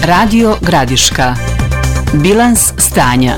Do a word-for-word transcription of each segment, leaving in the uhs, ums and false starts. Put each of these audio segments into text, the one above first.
Radio Gradiška. Bilans stanja.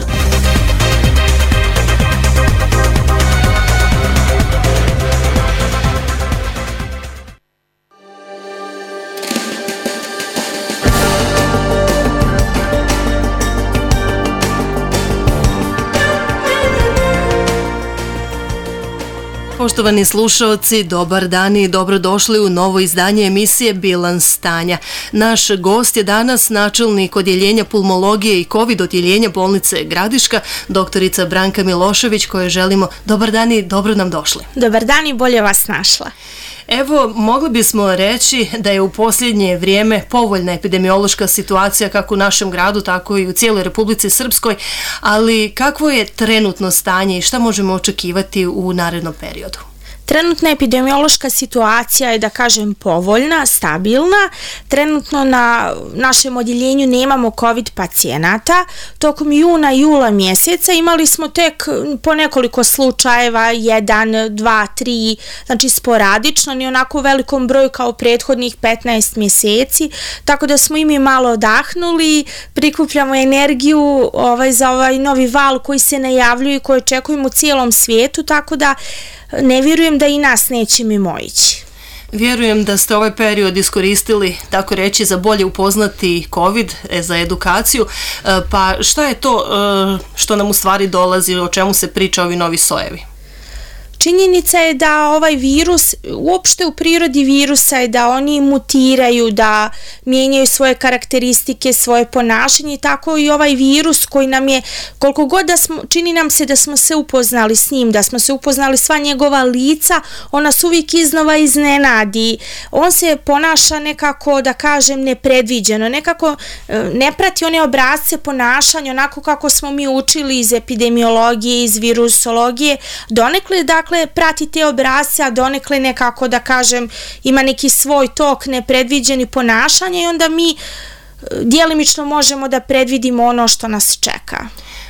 Poštovani slušaoci, dobar dan i dobrodošli u novo izdanje emisije Bilans stanja. Naš gost je danas načelnik odjeljenja pulmologije i COVID odjeljenja bolnice Gradiška, doktorica Branka Milošević, kojoj želimo dobar dan i dobro nam došli. Dobar dan i bolje vas našla. Evo, mogli bismo reći da je u posljednje vrijeme povoljna epidemiološka situacija kako u našem gradu, tako i u cijeloj Republici Srpskoj, ali kakvo je trenutno stanje i šta možemo očekivati u narednom periodu? Trenutna epidemiološka situacija je, da kažem, povoljna, stabilna. Trenutno na našem odjeljenju nemamo COVID pacijenata. Tokom juna i jula mjeseca imali smo tek po nekoliko slučajeva, jedan, dva, tri, znači sporadično, ni onako u velikom broju kao prethodnih petnaest mjeseci, tako da smo i mi malo odahnuli, prikupljamo energiju ovaj, za ovaj novi val koji se najavljuje i koji očekujemo u cijelom svijetu, tako da ne vjerujem da i nas neće mimoići. Vjerujem da ste ovaj period iskoristili, tako reći, za bolje upoznati COVID, za edukaciju. Pa šta je to što nam u stvari dolazi, o čemu se priča ovi novi sojevi? Činjenica je da ovaj virus, uopšte u prirodi virusa je da oni mutiraju, da mijenjaju svoje karakteristike, svoje ponašanje, tako i ovaj virus koji nam je, koliko god da smo, čini nam se da smo se upoznali s njim, da smo se upoznali sva njegova lica, on nas uvijek iznova iznenadi. On se ponaša nekako, da kažem, nepredviđeno, nekako ne prati one obrasce ponašanja, onako kako smo mi učili iz epidemiologije, iz virusologije, donekle, dakle, prati te obrasce, a donekle nekako, da kažem, ima neki svoj tok nepredviđeni ponašanja i onda mi djelimično možemo da predvidimo ono što nas čeka.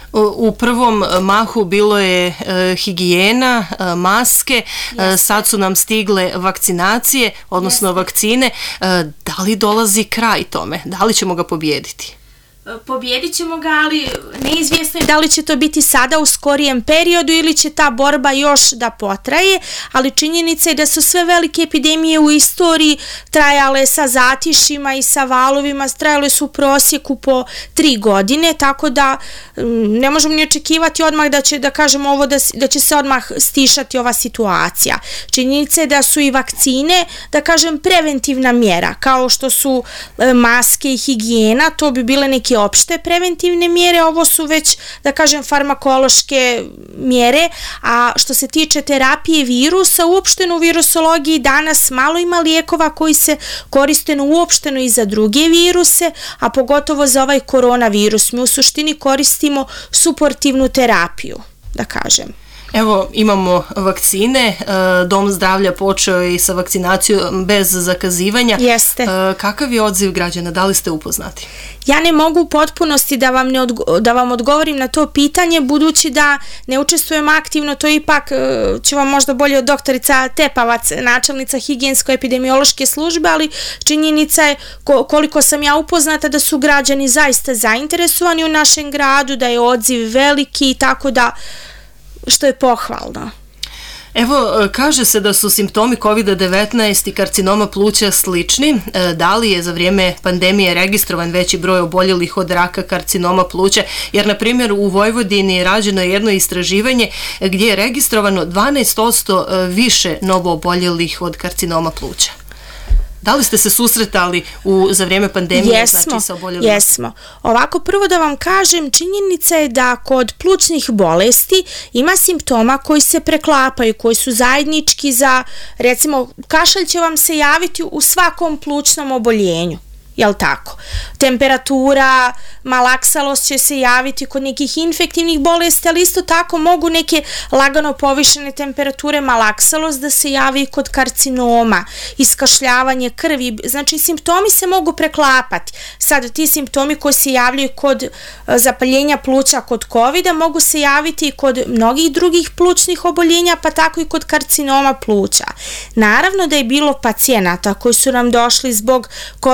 U prvom mahu bilo je e, higijena, e, maske, e, sad su nam stigle vakcinacije, odnosno Jeste. vakcine. E, da li dolazi kraj tome? Da li ćemo ga pobijediti? Pobjedit ćemo ga, ali neizvjesno je da li će to biti sada u skorijem periodu ili će ta borba još da potraje, ali činjenica je da su sve velike epidemije u istoriji trajale sa zatišima i sa valovima, trajale su u prosjeku po tri godine, tako da ne možemo ni očekivati odmah da će, da kažemo ovo, da, da će se odmah stišati ova situacija. Činjenica je da su i vakcine, da kažem, preventivna mjera, kao što su maske i higijena, to bi bile neke opšte preventivne mjere, ovo su već, da kažem, farmakološke mjere, a što se tiče terapije virusa, uopšteno u virusologiji danas malo ima lijekova koji se koriste uopšteno i za druge viruse, a pogotovo za ovaj koronavirus. Mi u suštini koristimo suportivnu terapiju, da kažem. Evo, imamo vakcine, Dom zdravlja počeo i sa vakcinacijom bez zakazivanja. Jeste. Kakav je odziv građana, da li ste upoznati? Ja ne mogu u potpunosti da vam, ne odgo- da vam odgovorim na to pitanje, budući da ne učestvujem aktivno, to ipak će vam možda bolje od doktorica Tepavac, načelnica higijensko-epidemiološke službe, ali činjenica je koliko sam ja upoznata da su građani zaista zainteresovani u našem gradu, da je odziv veliki, tako da što je pohvalno. Evo, kaže se da su simptomi kovid devetnaest i karcinoma pluća slični. Da li je za vrijeme pandemije registrovan veći broj oboljelih od raka karcinoma pluća? Jer, na primjer, u Vojvodini rađeno je jedno istraživanje gdje je registrovano dvanaest posto više novo oboljelih od karcinoma pluća. Da li ste se susretali u, za vrijeme pandemije, jesmo, znači sa oboljelima? Jesmo. Ovako, prvo da vam kažem, činjenica je da kod plućnih bolesti ima simptoma koji se preklapaju, koji su zajednički za, recimo, kašalj će vam se javiti u svakom plućnom oboljenju. Jel' tako? Temperatura, malaksalost će se javiti kod nekih infektivnih bolesti, ali isto tako mogu neke lagano povišene temperature, malaksalost da se javi kod karcinoma, iskašljavanje krvi, znači simptomi se mogu preklapati. Sad ti simptomi koji se javljaju kod zapaljenja pluća kod kovida mogu se javiti i kod mnogih drugih plućnih oboljenja, pa tako i kod karcinoma pluća. Naravno da je bilo pacijenata koji su nam došli zbog covid pneumonije,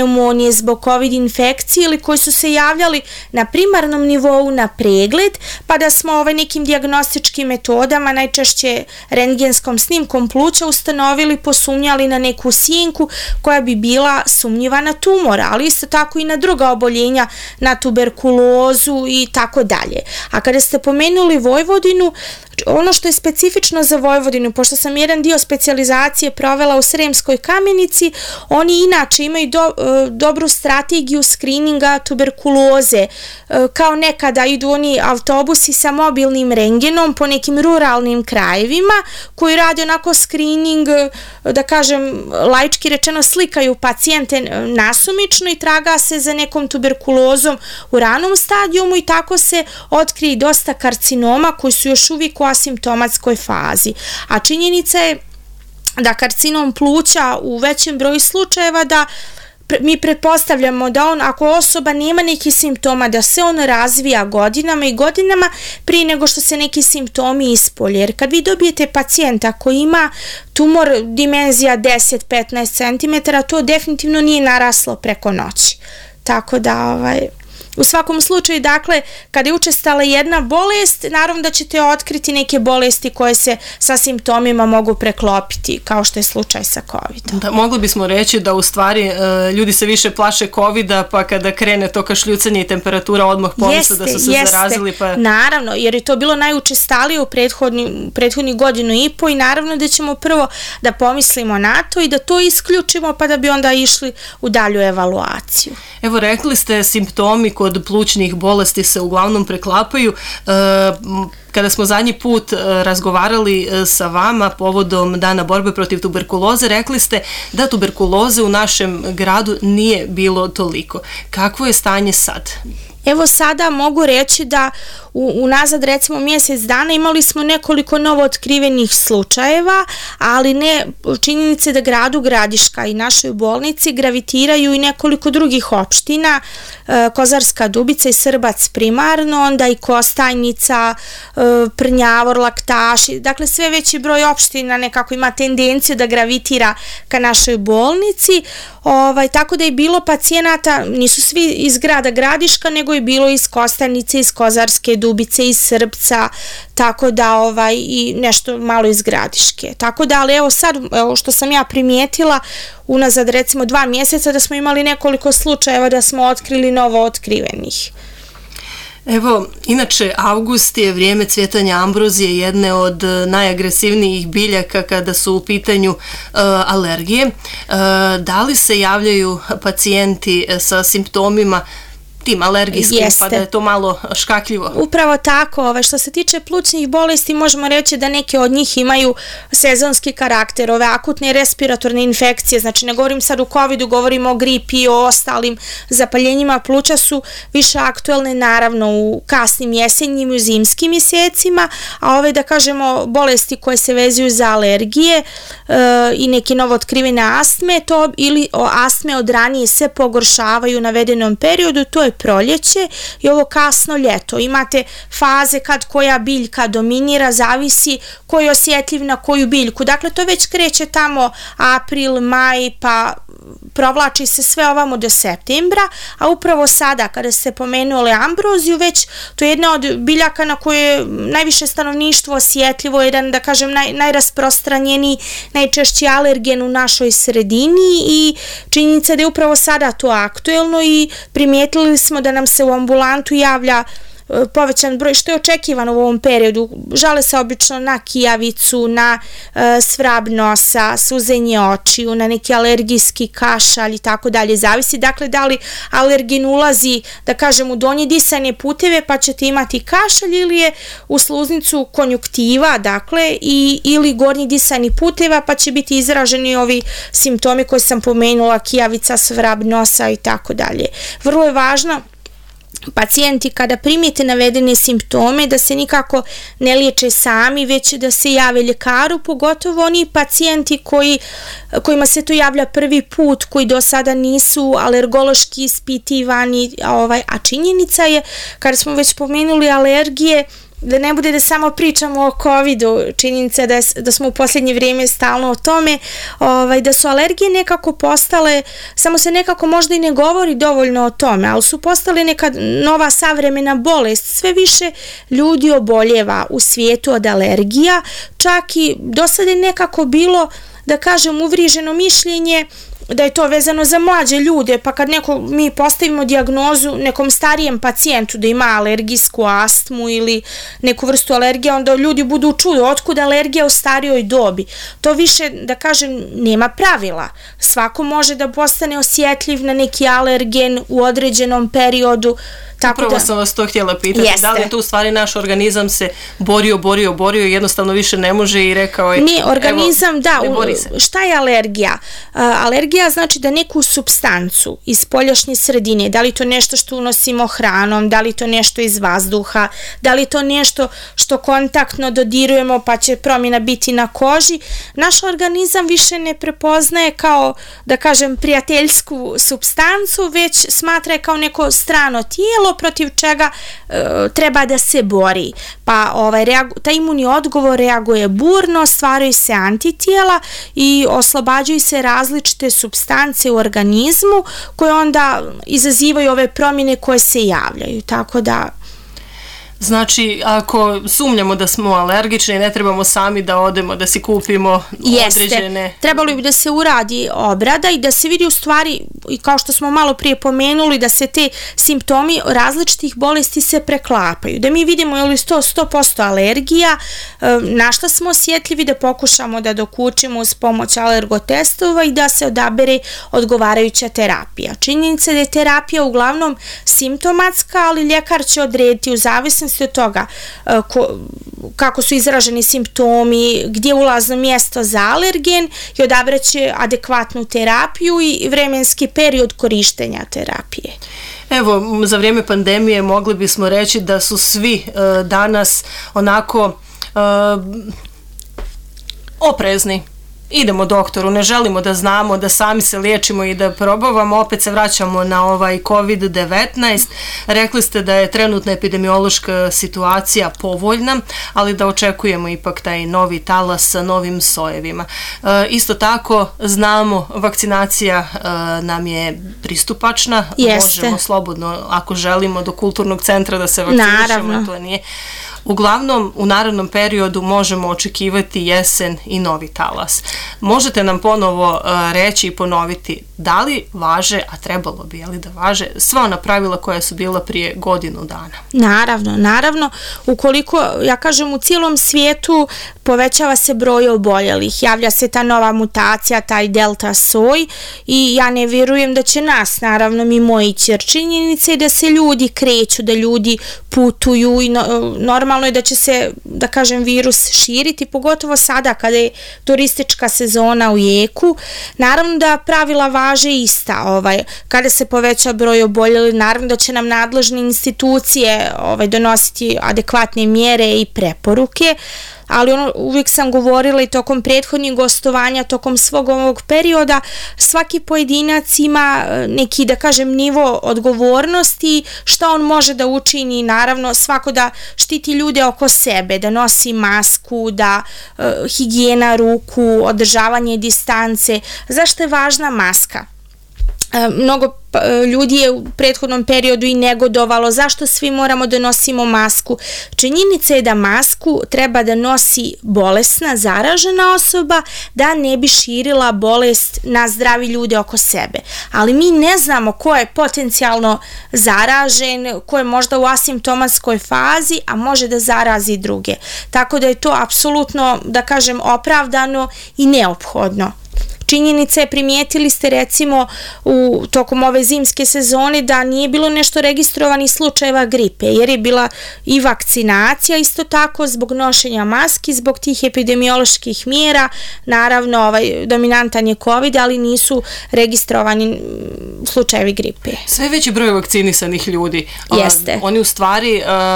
pneumonije, zbog COVID infekcije ili koji su se javljali na primarnom nivou na pregled, pa da smo ovaj, nekim dijagnostičkim metodama, najčešće rentgenskom snimkom pluća, ustanovili, posumnjali na neku sjenku koja bi bila sumnjiva na tumor, ali isto tako i na druga oboljenja, na tuberkulozu i tako dalje. A kada ste pomenuli Vojvodinu, ono što je specifično za Vojvodinu, pošto sam jedan dio specijalizacije provela u Sremskoj Kamenici, oni inače imaju do, dobru strategiju skrininga tuberkuloze. Kao nekada idu oni autobusi sa mobilnim rentgenom po nekim ruralnim krajevima koji rade onako skrining, da kažem, laički rečeno slikaju pacijente nasumično i traga se za nekom tuberkulozom u ranom stadijumu i tako se otkrije dosta karcinoma koji su još uvijek u asimptomatskoj fazi. A činjenica je da karcinom pluća u većem broju slučajeva da mi pretpostavljamo da on, ako osoba nema neki simptoma, da se on razvija godinama i godinama prije nego što se neki simptomi ispolje. Jer kad vi dobijete pacijenta koji ima tumor dimenzija deset do petnaest centimetara, to definitivno nije naraslo preko noći. Tako da, ovaj... U svakom slučaju, dakle, kada je učestala jedna bolest, naravno da ćete otkriti neke bolesti koje se sa simptomima mogu preklopiti, kao što je slučaj sa kovidom. Da, mogli bismo reći da u stvari ljudi se više plaše kovida, pa kada krene to kašljucanje i temperatura odmah pomisle da su se jeste. zarazili. Pa... Naravno, jer je to bilo najučestalije u prethodni, prethodni godinu i po i naravno da ćemo prvo da pomislimo na to i da to isključimo pa da bi onda išli u dalju evaluaciju. Evo, rekli ste, simptomi kod plućnih bolesti se uglavnom preklapaju. Kada smo zadnji put razgovarali sa vama povodom Dana borbe protiv tuberkuloze, rekli ste da tuberkuloze u našem gradu nije bilo toliko. Kakvo je stanje sad? Evo sada mogu reći da u, unazad recimo mjesec dana imali smo nekoliko novo otkrivenih slučajeva, ali ne činjenice da gradu Gradiška i našoj bolnici gravitiraju i nekoliko drugih opština, e, Kozarska Dubica i Srbac primarno, onda i Kostajnica, e, Prnjavor, Laktaši, dakle sve veći broj opština nekako ima tendenciju da gravitira ka našoj bolnici, ovaj, tako da je bilo pacijenata, nisu svi iz grada Gradiška, nego je bilo iz Kostajnice, iz Kozarske Dubice, iz Srbca, tako da ovaj, i nešto malo iz Gradiške. Tako da, ali evo sad, evo što sam ja primijetila, unazad recimo dva mjeseca da smo imali nekoliko slučajeva da smo otkrili novo otkrivenih. Evo, inače, avgust je vrijeme cvjetanja ambrozije, jedne od najagresivnijih biljaka kada su u pitanju uh, alergije. Uh, da li se javljaju pacijenti sa simptomima tim alergijskim, Jeste. Pa da je to malo škakljivo? Upravo tako, ove, što se tiče plućnih bolesti, možemo reći da neke od njih imaju sezonski karakter, ove akutne respiratorne infekcije, znači ne govorim sad u covidu, govorimo o gripi i o ostalim zapaljenjima pluća, su više aktuelne naravno u kasnim jesenjim i zimskim mjesecima, a ove, da kažemo, bolesti koje se vezuju za alergije e, i neke novo otkrivene astme, to ili o, astme od ranije se pogoršavaju u navedenom periodu, to je proljeće i ovo kasno ljeto. Imate faze kad koja biljka dominira, zavisi ko je osjetljiv na koju biljku. Dakle, to već kreće tamo april, maj, pa provlači se sve ovamo do septembra, a upravo sada, kada ste pomenuli ambroziju, već to je jedna od biljaka na koje je najviše stanovništvo osjetljivo, jedan, da kažem, naj, najrasprostranjeniji, najčešći alergen u našoj sredini i činjenica da je upravo sada to aktuelno i primijetili smo da nam se u ambulantu javlja povećan broj, što je očekivano u ovom periodu. Žale se obično na kijavicu, na e, svrab nosa, suzenje očiju, na neki alergijski kašalj i tako dalje. Zavisi, dakle, da li alergen ulazi, da kažem, u donje disajne puteve pa ćete imati kašalj ili je u sluznicu konjuktiva, dakle, i, ili gornji disajni puteva pa će biti izraženi ovi simptomi koje sam pomenula, kijavica, svrab nosa i tako dalje. Vrlo je važno pacijenti kada primijete navedene simptome da se nikako ne liječe sami, već da se jave ljekaru, pogotovo oni pacijenti koji, kojima se to javlja prvi put, koji do sada nisu alergološki ispitivani, ovaj, a činjenica je, kada smo već spomenuli alergije, da ne bude da samo pričamo o covidu, činjenica da, je, da smo u posljednje vrijeme stalno o tome, ovaj, da su alergije nekako postale, samo se nekako možda i ne govori dovoljno o tome, ali su postale neka nova savremena bolest. Sve više ljudi oboljeva u svijetu od alergija, čak i do sada je nekako bilo, da kažem, uvriženo mišljenje da je to vezano za mlađe ljude, pa kad neko, mi postavimo dijagnozu nekom starijem pacijentu da ima alergijsku astmu ili neku vrstu alergije, onda ljudi budu u čudu, otkud alergija u starijoj dobi. To više, da kažem, nema pravila. Svako može da postane osjetljiv na neki alergen u određenom periodu. Tako Upravo da, sam vas to htjela pitati, jeste. Da li je to u stvari naš organizam se borio, borio, borio i jednostavno više ne može i rekao je, mi organizam, evo, da, ne bori se. Šta je alergija? Uh, alergija znači da neku supstancu iz spoljašnje sredine, da li to nešto što unosimo hranom, da li to nešto iz vazduha, da li to nešto što kontaktno dodirujemo pa će promjena biti na koži, naš organizam više ne prepoznaje kao, da kažem, prijateljsku supstancu, već smatra je kao neko strano tijelo protiv čega e, treba da se bori. Pa ovaj, reagu, taj imunni odgovor reaguje burno, stvaraju se antitijela i oslobađaju se različite supstance u organizmu koje onda izazivaju ove promjene koje se javljaju. Tako da Znači, ako sumnjamo da smo alergični, ne trebamo sami da odemo, da si kupimo Jeste. određene... Trebalo bi da se uradi obrada i da se vidi u stvari, i kao što smo malo prije pomenuli, da se te simptomi različitih bolesti se preklapaju. Da mi vidimo je li to sto posto alergija, na šta smo osjetljivi, da pokušamo da dokučimo uz pomoć alergotestova i da se odabere odgovarajuća terapija. Činjenica je da je terapija uglavnom simptomatska, ali ljekar će odrediti u zavisnosti od toga ko, kako su izraženi simptomi, gdje je ulazno mjesto za alergen i odabraće adekvatnu terapiju i vremenski period korištenja terapije. Evo, za vrijeme pandemije mogli bismo reći da su svi uh, danas onako uh, oprezni. Idemo doktoru, ne želimo da znamo, da sami se liječimo i da probavamo, opet se vraćamo na ovaj kovid devetnaest. Rekli ste da je trenutna epidemiološka situacija povoljna, ali da očekujemo ipak taj novi talas sa novim sojevima. E, isto tako, znamo, vakcinacija e, nam je pristupačna, Jeste. Možemo slobodno, ako želimo, do kulturnog centra da se vakcinišemo, Naravno. to nije... Uglavnom, u narednom periodu možemo očekivati jesen i novi talas. Možete nam ponovo uh, reći i ponoviti da li važe, a trebalo bi, ali da važe, sva ona pravila koja su bila prije godinu dana? Naravno, naravno, ukoliko, ja kažem, u cijelom svijetu povećava se broj oboljelih, javlja se ta nova mutacija, taj delta soj i ja ne vjerujem da će nas, naravno, mimoići, jer činjenica je da se ljudi kreću, da ljudi putuju i no, normalno je da će se, da kažem, virus širiti, pogotovo sada kada je turistička sezona u jeku. Naravno da pravila važe ista, ovaj, kada se poveća broj oboljelih, naravno da će nam nadležne institucije ovaj, donositi adekvatne mjere i preporuke, ali ono, uvijek sam govorila i tokom prethodnih gostovanja, tokom svog ovog perioda, svaki pojedinac ima neki, da kažem, nivo odgovornosti, šta on može da učini, naravno svako da štiti ljude oko sebe, da nosi masku, da uh, higijena ruku, održavanje distance. Zašto je važna maska? Mnogo ljudi je u prethodnom periodu i negodovalo zašto svi moramo da nosimo masku. Činjenica je da masku treba da nosi bolesna, zaražena osoba da ne bi širila bolest na zdravi ljude oko sebe. Ali mi ne znamo ko je potencijalno zaražen, ko je možda u asimptomatskoj fazi, a može da zarazi druge. Tako da je to apsolutno, da kažem, opravdano i neophodno. Činjenica je, primijetili ste recimo u tokom ove zimske sezone da nije bilo nešto registrovanih slučajeva gripe, jer je bila i vakcinacija isto tako zbog nošenja maski, zbog tih epidemioloških mjera, naravno ovaj, dominantan je COVID, ali nisu registrovani slučajevi gripe. Sve veći broj vakcinisanih ljudi. Jeste. Uh, oni u stvari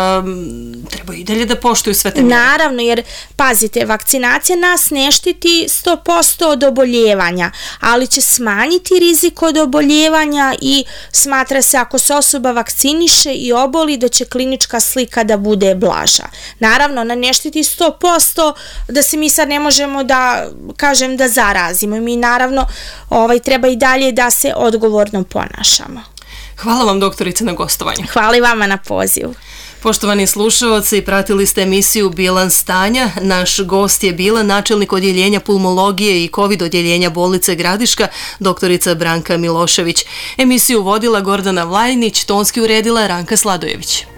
um, trebaju i dalje da poštuju sve te mjere. Naravno, jer pazite, vakcinacija nas ne štiti sto posto od oboljevanja. oboljevanja, ali će smanjiti rizik od oboljevanja i smatra se ako se osoba vakciniše i oboli da će klinička slika da bude blaža. Naravno, ona ne štiti sto posto da se mi sad ne možemo da, kažem, da zarazimo. Mi naravno ovaj, treba i dalje da se odgovorno ponašamo. Hvala vam, doktorice, na gostovanju. Hvala i vama na pozivu. Poštovani slušaoci, pratili ste emisiju Bilans stanja. Naš gost je bila načelnik odjeljenja pulmologije i COVID odjeljenja bolnice Gradiška, doktorica Branka Milošević. Emisiju vodila Gordana Vlajnić, tonski uredila Ranka Sladojević.